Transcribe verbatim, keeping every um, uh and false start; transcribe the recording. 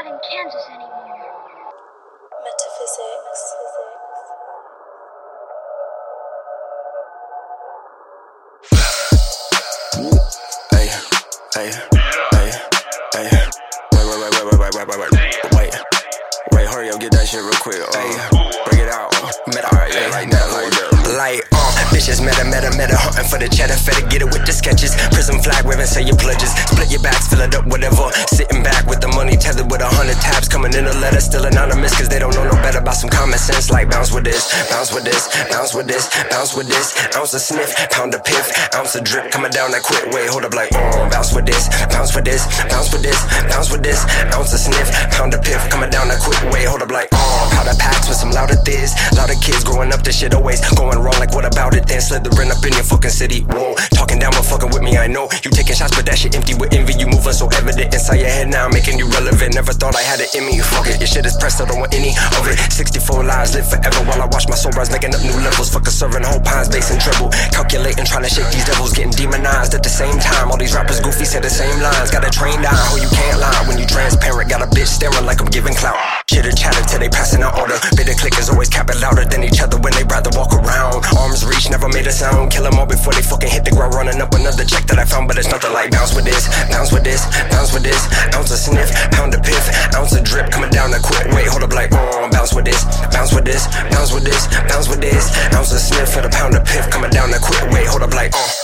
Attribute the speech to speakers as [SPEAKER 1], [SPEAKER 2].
[SPEAKER 1] not in Kansas anymore.
[SPEAKER 2] Metaphysics.
[SPEAKER 3] Hey, hey, hey, hey. Wait, wait, wait, wait, wait, wait, wait, wait, wait. Wait, hurry up, get that shit real quick. Hey, break it out. Alright, yeah, like that, like that. Like, uh, bitches meta, meta, meta, hunting for the cheddar, feta, get it with the sketches. Prism flag waving, say your pledges. Split your backs, fill it up, whatever. Sitting back with the money tethered with a hundred tabs coming in a letter, still anonymous, cause they don't know no better about some common sense. Like, bounce with this, bounce with this, bounce with this, bounce with this. Ounce of sniff, pound of piff, ounce of drip, coming down that quick way. Hold up, like, uh, bounce with this, bounce with this, bounce with this, bounce with this. Ounce of sniff, pound of piff, coming down that quick way. Hold up, like, uh, powder packs with some louder thiz. Louder kids growing up, this shit always going wrong. Like, what about it? Then slithering up in your fucking city. Whoa, talking down but fucking with me, I know. You taking shots, but that shit empty with envy. You moving so evident inside your head now, making you relevant. Never thought I had it in me. Fuck it, your shit is pressed, I don't want any of it. sixty-four lives, live forever while I watch my soul rise, making up new levels. Fucking serving whole pines, bass and treble. Calculating, trying to shake these devils, getting demonized at the same time. All these rappers goofy say the same lines. Got a train down, who you can't lie when you transparent. Got a bitch staring like I'm giving clout. Chitter chatter till they passing out order. Bitter clickers always capping louder than each other when they rather walk around. Arms reach, never made a sound. Kill them all before they fucking hit the ground. Running up another check that I found, but it's nothing like bounce with this, bounce with this, bounce with this. Ounce of sniff, pound of piff, ounce of drip, coming down a quick way. Hold up, like, oh, bounce with this, bounce with this, bounce with this, bounce with this. Ounce of sniff for the pound of piff, coming down a quick way. Hold up, like, oh.